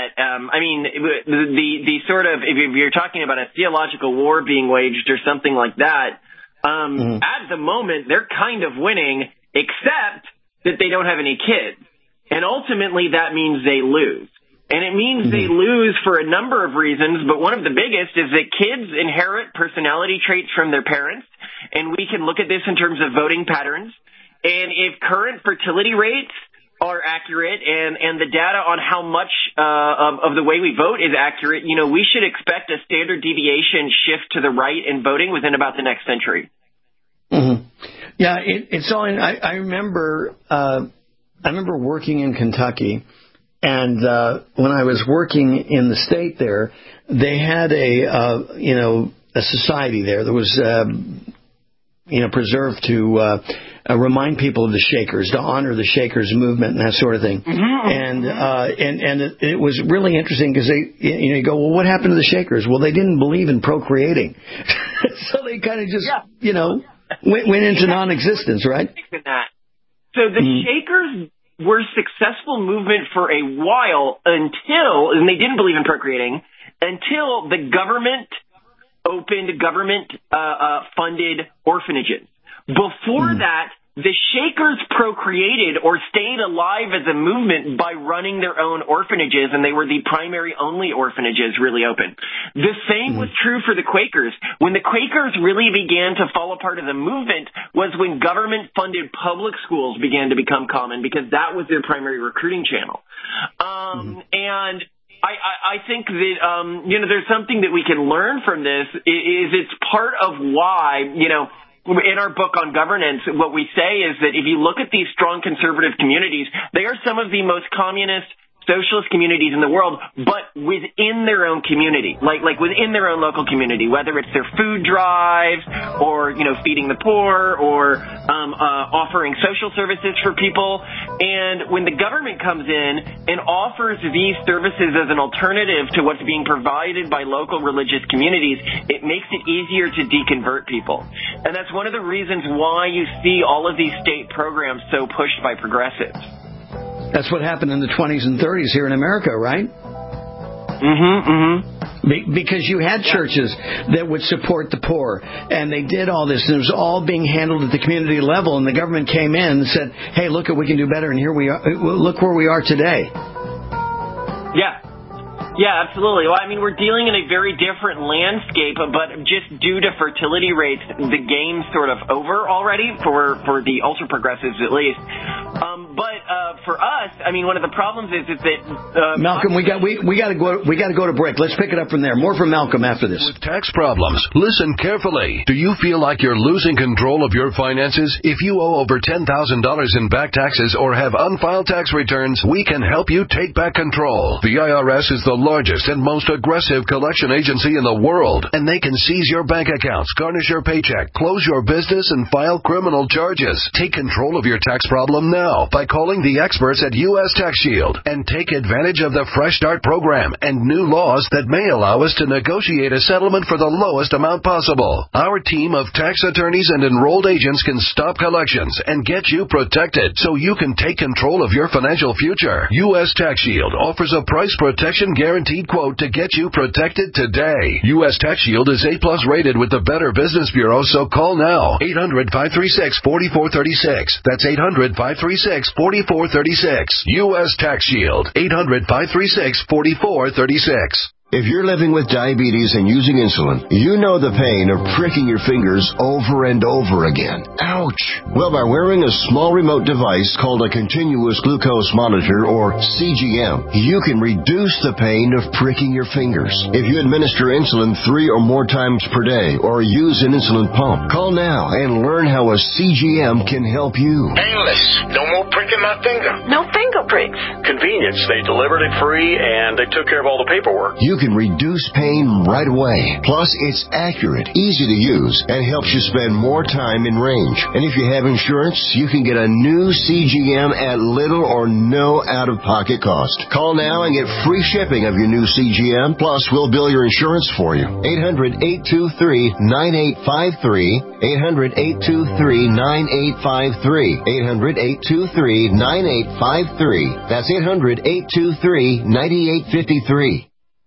W: the sort of, if you're talking about a theological war being waged or something like that, at the moment they're kind of winning, except that they don't have any kids. And ultimately that means they lose. And it means they lose for a number of reasons, but one of the biggest is that kids inherit personality traits from their parents, and we can look at this in terms of voting patterns. And if current fertility rates are accurate and the data on how much of the way we vote is accurate, we should expect a standard deviation shift to the right in voting within about the next century.
N: Yeah, it's all in. I remember working in Kentucky. And when I was working in the state there, they had a society there that was preserved to remind people of the Shakers, to honor the Shakers movement and that sort of thing. And it was really interesting because you go, well, what happened to the Shakers? Well, they didn't believe in procreating, so they kind of just went into non-existence, right?
W: So the Shakers were successful movement for a while until, and they didn't believe in procreating, until the government opened government-funded orphanages. Before that, the Shakers procreated or stayed alive as a movement by running their own orphanages, and they were the primary only orphanages really open. The same was true for the Quakers. When the Quakers really began to fall apart as a movement was when government-funded public schools began to become common, because that was their primary recruiting channel. And I think that, there's something that we can learn from this is it's part of why, in our book on governance, what we say is that if you look at these strong conservative communities, they are some of the most communist, socialist communities in the world, but within their own community, like within their own local community, whether it's their food drives or, feeding the poor or offering social services for people. And when the government comes in and offers these services as an alternative to what's being provided by local religious communities, it makes it easier to deconvert people. And that's one of the reasons why you see all of these state programs so pushed by progressives.
N: That's what happened in the 20s and 30s here in America, right? Because you had churches that would support the poor, and they did all this, and it was all being handled at the community level, and the government came in and said, hey, look, we can do better, and here we are. Look where we are today.
W: Yeah, absolutely. Well, we're dealing in a very different landscape, but just due to fertility rates, the game's sort of over already for the ultra-progressives at least. But for us, one of the problems is that
N: Malcolm, we got to go to break. Let's pick it up from there. More from Malcolm after this.
K: With tax problems, listen carefully. Do you feel like you're losing control of your finances? If you owe over $10,000 in back taxes or have unfiled tax returns, we can help you take back control. The IRS is the largest and most aggressive collection agency in the world, and they can seize your bank accounts, garnish your paycheck, close your business, and file criminal charges. Take control of your tax problem now by calling the experts at U.S. Tax Shield and take advantage of the Fresh Start program and new laws that may allow us to negotiate a settlement for the lowest amount possible. Our team of tax attorneys and enrolled agents can stop collections and get you protected so you can take control of your financial future. U.S. Tax Shield offers a price protection guaranteed quote to get you protected today. U.S. Tax Shield is A+ rated with the Better Business Bureau, so call now. 800-536-4436. That's 800-536-4436. U.S. Tax Shield. 800-536-4436.
J: If you're living with diabetes and using insulin, you know the pain of pricking your fingers over and over again. Ouch! Well, by wearing a small remote device called a continuous glucose monitor, or CGM, you can reduce the pain of pricking your fingers. If you administer insulin 3 or more times per day or use an insulin pump, call now and learn how a CGM can help you.
A: Painless. No more pricking my finger.
C: No finger
A: fingerprints.
C: Convenience. They delivered it free, and they took care of all the paperwork.
J: You can reduce pain right away. Plus, it's accurate, easy to use, and helps you spend more time in range. And if you have insurance, you can get a new CGM at little or no out-of-pocket cost. Call now and get free shipping of your new CGM. Plus, we'll bill your insurance for you. 800-823-9853. 800-823-9853. 800-823-9853. That's 800-823-9853.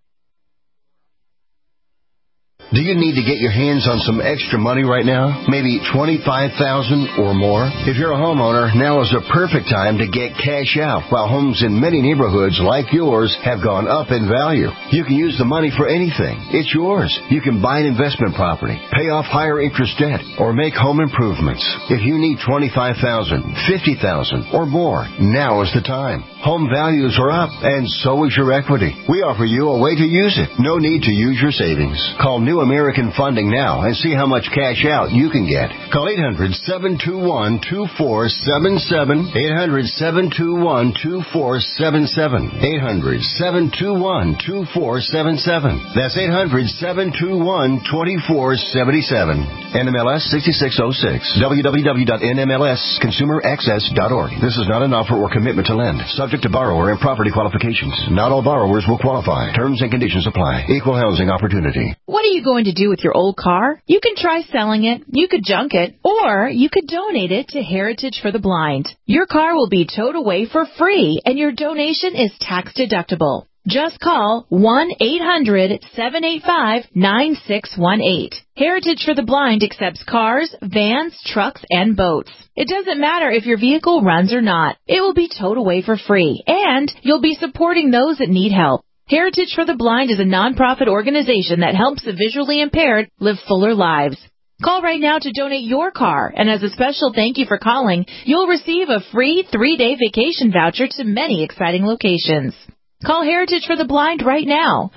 J: Do you need to get your hands on some extra money right now? Maybe $25,000 or more? If you're a homeowner, now is the perfect time to get cash out while homes in many neighborhoods like yours have gone up in value. You can use the money for anything. It's yours. You can buy an investment property, pay off higher interest debt, or make home improvements. If you need $25,000, $50,000 or more, now is the time. Home values are up, and so is your equity. We offer you a way to use it. No need to use your savings. Call New American Funding now and see how much cash out you can get. Call 800-721-2477. 800-721-2477. 800-721-2477. That's 800-721-2477. NMLS 6606. www.nmlsconsumeraccess.org. This is not an offer or commitment to lend. Subject to borrower and property qualifications. Not all borrowers will qualify. Terms and conditions apply. Equal housing opportunity.
D: What are you going to do with your old car? You can try selling it, you could junk it, or you could donate it to Heritage for the Blind. Your car will be towed away for free, and your donation is tax deductible. Just call 1-800-785-9618. Heritage for the Blind accepts cars, vans, trucks, and boats. It doesn't matter if your vehicle runs or not. It will be towed away for free, and you'll be supporting those that need help. Heritage for the Blind is a nonprofit organization that helps the visually impaired live fuller lives. Call right now to donate your car, and as a special thank you for calling, you'll receive a free 3-day vacation voucher to many exciting locations. Call Heritage for the Blind right now,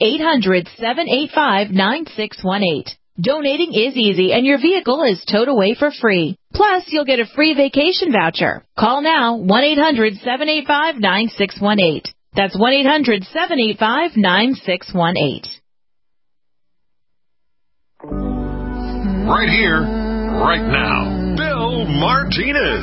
D: 1-800-785-9618. Donating is easy, and your vehicle is towed away for free. Plus, you'll get a free vacation voucher. Call now, 1-800-785-9618. That's 1-800-785-9618.
K: Right here, right now, Bill Martinez.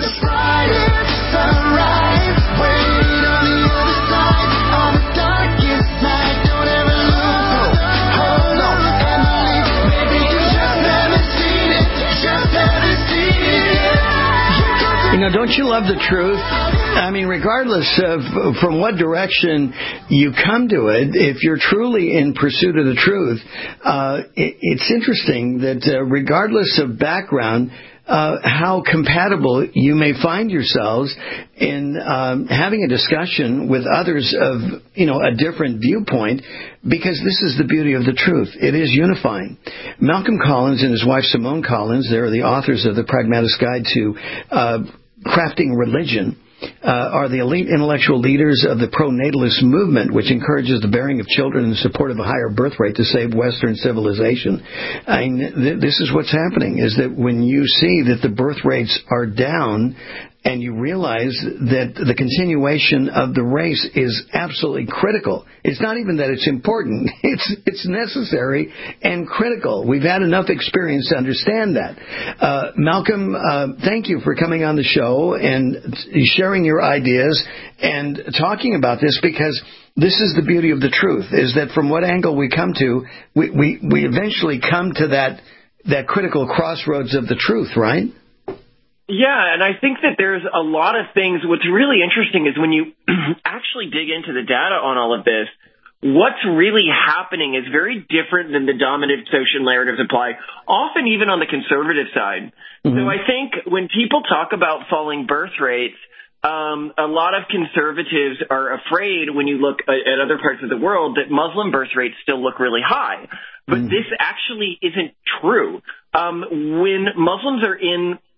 N: You know, don't you love the truth? I mean, regardless of from what direction you come to it, if you're truly in pursuit of the truth, it's interesting that regardless of background, how compatible you may find yourselves in having a discussion with others of, a different viewpoint, because this is the beauty of the truth. It is unifying. Malcolm Collins and his wife Simone Collins, they're the authors of The Pragmatist's Guide to Crafting Religion, are the elite intellectual leaders of the pro-natalist movement, which encourages the bearing of children in support of a higher birth rate to save Western civilization. I mean, this is what's happening, is that when you see that the birth rates are down, and you realize that the continuation of the race is absolutely critical. It's not even that it's important. It's necessary and critical. We've had enough experience to understand that. Malcolm, thank you for coming on the show and sharing your ideas and talking about this, because this is the beauty of the truth, is that from what angle we come to, we eventually come to that critical crossroads of the truth, right?
W: Yeah, and I think that there's a lot of things. What's really interesting is when you actually dig into the data on all of this, what's really happening is very different than the dominant social narratives apply, often even on the conservative side. Mm-hmm. So I think when people talk about falling birth rates, a lot of conservatives are afraid when you look at other parts of the world that Muslim birth rates still look really high. But this actually isn't true. When Muslims are in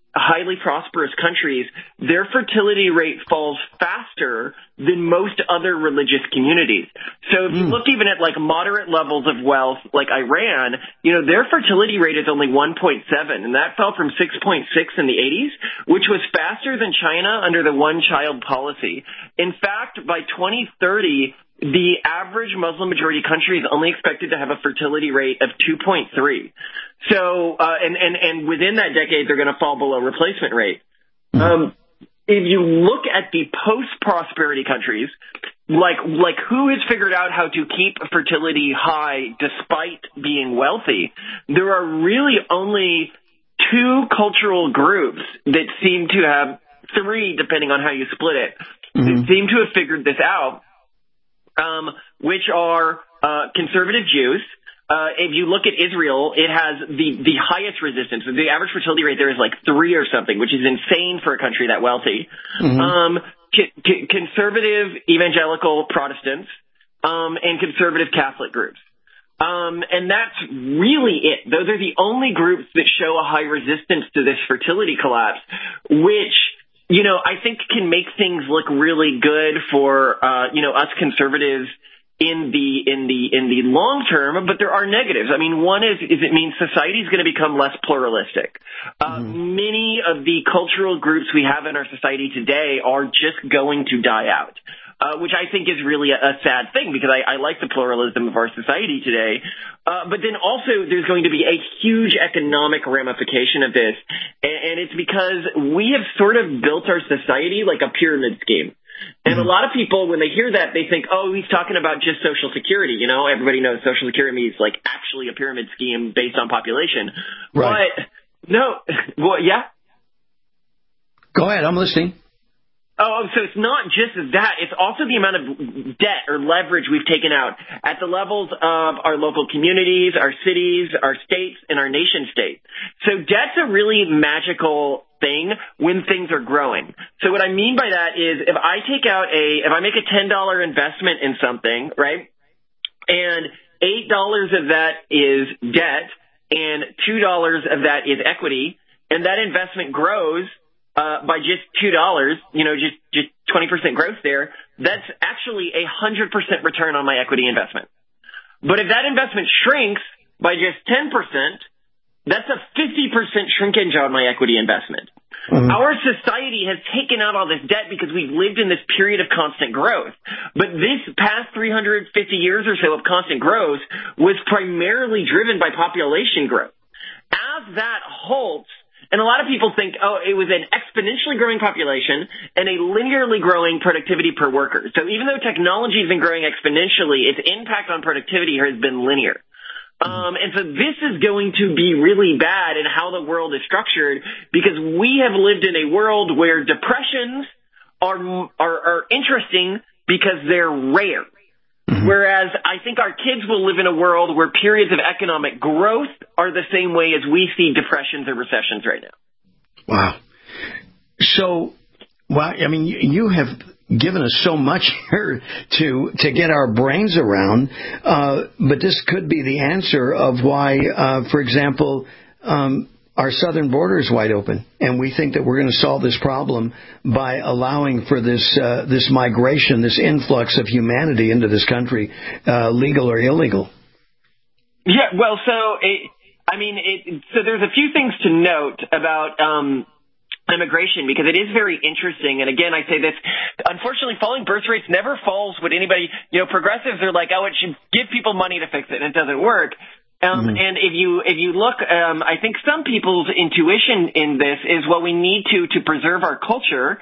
W: highly prosperous countries, their fertility rate falls faster than most other religious communities. So if you look even at like moderate levels of wealth, like Iran, their fertility rate is only 1.7, and that fell from 6.6 in the 80s, which was faster than China under the one-child policy. In fact, by 2030, the average Muslim-majority country is only expected to have a fertility rate of 2.3. So, and within that decade, they're going to fall below replacement rate. If you look at the post-prosperity countries, like who has figured out how to keep fertility high despite being wealthy, there are really only two cultural groups that seem to have, three depending on how you split it, that seem to have figured this out, which are conservative Jews. If you look at Israel, it has the highest resistance. The average fertility rate there is like 3 or something, which is insane for a country that wealthy. Conservative evangelical Protestants, and conservative Catholic groups. And that's really it. Those are the only groups that show a high resistance to this fertility collapse, which, I think can make things look really good for, us conservatives in the long term, but there are negatives. I mean, one is it means society is going to become less pluralistic. Many of the cultural groups we have in our society today are just going to die out, which I think is really a sad thing because I like the pluralism of our society today. But then also there's going to be a huge economic ramification of this, and it's because we have sort of built our society like a pyramid scheme. And a lot of people, when they hear that, they think, oh, he's talking about just Social Security. Everybody knows Social Security means like actually a pyramid scheme based on population. Right. But no, well, yeah.
N: Go ahead, I'm listening.
W: Oh, so it's not just that. It's also the amount of debt or leverage we've taken out at the levels of our local communities, our cities, our states, and our nation state. So debt's a really magical thing when things are growing. So what I mean by that is if I make a $10 investment in something, right, and $8 of that is debt and $2 of that is equity, and that investment grows by just $2, just 20% growth there, that's actually 100% return on my equity investment. But if that investment shrinks by just 10%, that's a 50% shrinkage on my equity investment. Our society has taken out all this debt because we've lived in this period of constant growth. But this past 350 years or so of constant growth was primarily driven by population growth. As that halts, and a lot of people think, oh, it was an exponentially growing population and a linearly growing productivity per worker. So even though technology has been growing exponentially, its impact on productivity has been linear. And so this is going to be really bad in how the world is structured because we have lived in a world where depressions are interesting because they're rare. Whereas I think our kids will live in a world where periods of economic growth are the same way as we see depressions or recessions right now.
N: Wow. So, I mean, you have given us so much here to get our brains around, but this could be the answer of why, for example, our southern border is wide open, and we think that we're going to solve this problem by allowing for this migration, this influx of humanity into this country, legal or illegal.
W: Yeah, well, so there's a few things to note about immigration because it is very interesting. And again, I say this, unfortunately, falling birth rates never falls with anybody. Progressives are like, oh, it should give people money to fix it, and it doesn't work. And if you look, I think some people's intuition in this is, well, we need to preserve our culture,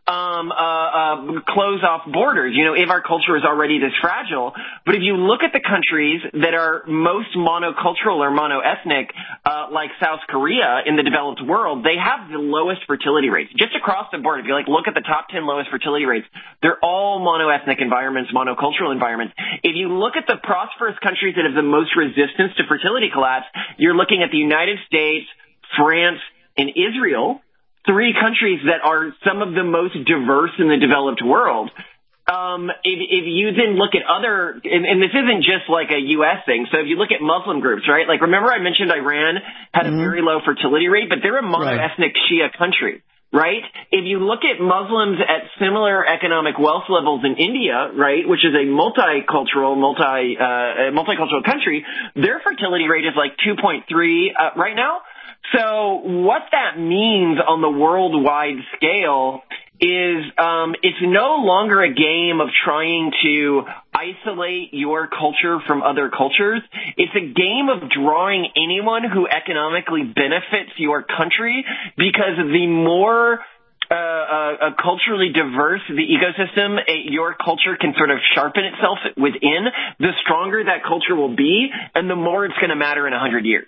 W: close off borders, if our culture is already this fragile. But if you look at the countries that are most monocultural or monoethnic, like South Korea in the developed world, they have the lowest fertility rates. Just across the board, if you look at the top 10 lowest fertility rates, they're all monoethnic environments, monocultural environments. If you look at the prosperous countries that have the most resistance to fertility collapse, you're looking at the United States, France, and Israel, 3 countries that are some of the most diverse in the developed world. if you then look at other, and this isn't just like a U.S. thing. So if you look at Muslim groups, right? Like, remember I mentioned Iran had a very low fertility rate, but they're a monoethnic Shia country, right? If you look at Muslims at similar economic wealth levels in India, right, which is a multicultural country, their fertility rate is like 2.3 right now. So what that means on the worldwide scale is it's no longer a game of trying to isolate your culture from other cultures. It's a game of drawing anyone who economically benefits your country, because the more culturally diverse the ecosystem your culture can sort of sharpen itself within, the stronger that culture will be, and the more it's going to matter in 100 years.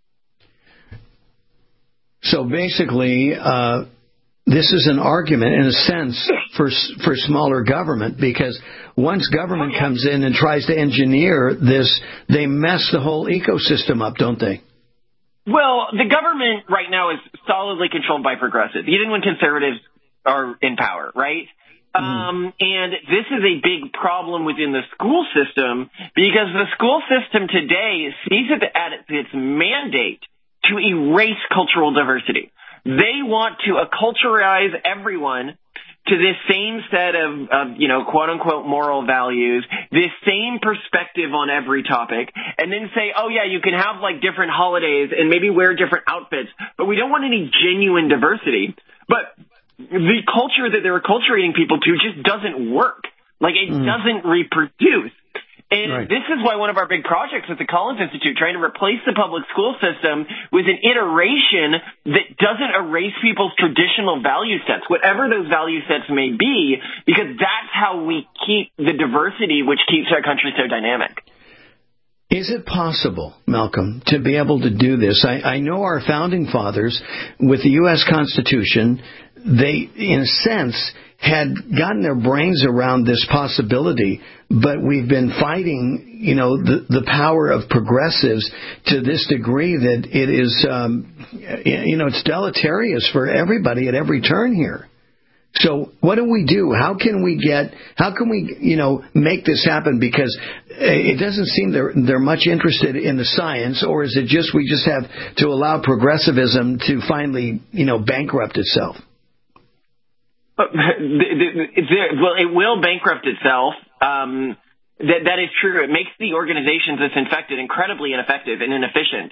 N: So basically, this is an argument, in a sense, for smaller government, because once government comes in and tries to engineer this, they mess the whole ecosystem up, don't they?
W: Well, the government right now is solidly controlled by progressives, even when conservatives are in power, right? And this is a big problem within the school system, because the school system today sees it as its mandate to erase cultural diversity. They want to acculturize everyone to this same set of quote-unquote moral values, this same perspective on every topic, and then say, oh, yeah, you can have, like, different holidays and maybe wear different outfits, but we don't want any genuine diversity. But the culture that they're acculturating people to just doesn't work. Like, it doesn't reproduce. And this is why one of our big projects at the Collins Institute, trying to replace the public school system with an iteration that doesn't erase people's traditional value sets, whatever those value sets may be, because that's how we keep the diversity which keeps our country so dynamic.
N: Is it possible, Malcolm, to be able to do this? I know our founding fathers, with the U.S. Constitution, they, in a sense, had gotten their brains around this possibility, but we've been fighting, the power of progressives to this degree that it is, it's deleterious for everybody at every turn here. So what do we do? How can we make this happen? Because it doesn't seem they're much interested in the science, or is it just we just have to allow progressivism to finally, bankrupt itself?
W: Well, it will bankrupt itself. That is true. It makes the organizations it's infected incredibly ineffective and inefficient.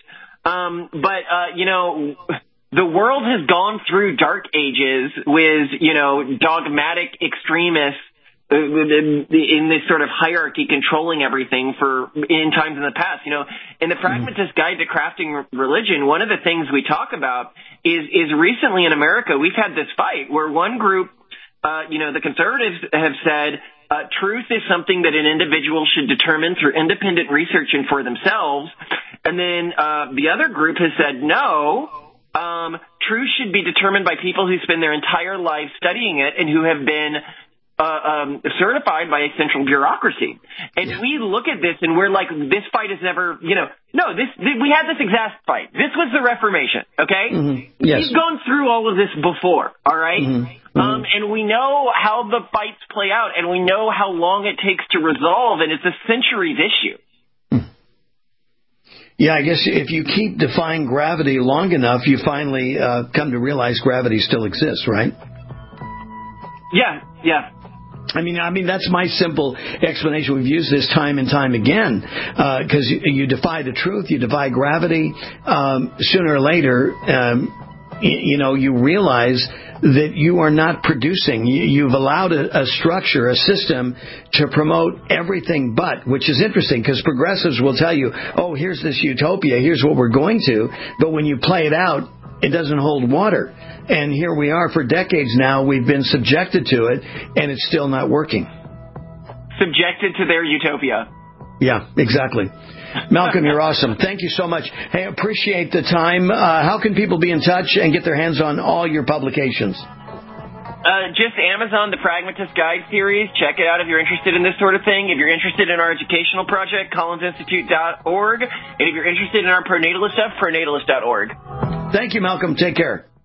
W: The world has gone through dark ages with, dogmatic extremists in this sort of hierarchy controlling everything in times in the past. In the Pragmatist Guide to Crafting Religion, one of the things we talk about is recently in America, we've had this fight where one group, the conservatives have said, truth is something that an individual should determine through independent research and for themselves. And then the other group has said, no, truth should be determined by people who spend their entire lives studying it and who have been certified by a central bureaucracy. And we look at this and we're like, this fight is never, we had this exact fight. This was the Reformation, okay?
N: Yes.
W: We've gone through all of this before, all right? And we know how the fights play out, and we know how long it takes to resolve, and it's a centuries issue.
N: Yeah, I guess if you keep defying gravity long enough, you finally come to realize gravity still exists, right?
W: Yeah.
N: I mean, that's my simple explanation. We've used this time and time again, because you defy the truth, you defy gravity. Sooner or later, you realize that you are not producing. You've allowed a structure, a system to promote everything but, which is interesting because progressives will tell you, oh, here's this utopia, here's what we're going to. But when you play it out, it doesn't hold water. And here we are for decades now. We've been subjected to it, and it's still not working.
W: Subjected to their utopia.
N: Yeah, exactly. Malcolm, you're awesome. Thank you so much. Hey, appreciate the time. How can people be in touch and get their hands on all your publications?
W: Just Amazon, the Pragmatist Guide series. Check it out if you're interested in this sort of thing. If you're interested in our educational project, collinsinstitute.org. And if you're interested in our pronatalist stuff, pronatalist.org.
N: Thank you, Malcolm. Take care.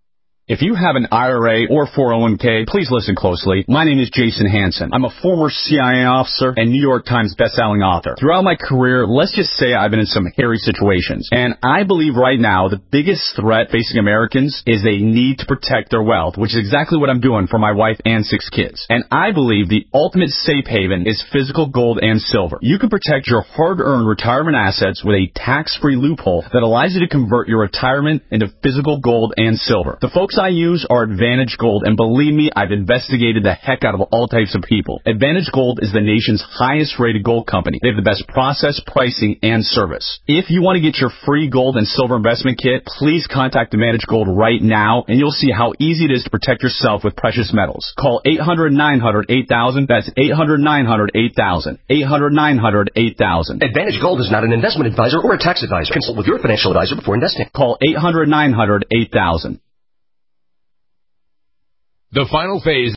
A: If you have an IRA or 401k, please listen closely. My name is Jason Hansen. I'm a former CIA officer and New York Times bestselling author. Throughout my career, let's just say I've been in some hairy situations. And I believe right now the biggest threat facing Americans is they need to protect their wealth, which is exactly what I'm doing for my wife and 6 kids. And I believe the ultimate safe haven is physical gold and silver. You can protect your hard-earned retirement assets with a tax-free loophole that allows you to convert your retirement into physical gold and silver. The folks I use are Advantage Gold, and believe me, I've investigated the heck out of all types of people. Advantage Gold is the nation's highest-rated gold company. They have the best process, pricing, and service. If you want to get your free gold and silver investment kit, please contact Advantage Gold right now, and you'll see how easy it is to protect yourself with precious metals. Call 800-900-8000. That's 800-900-8000. 800-900-8000.
F: Advantage Gold is not an investment advisor or a tax advisor. Consult with your financial advisor before investing.
A: Call 800-900-8000.
B: The final phase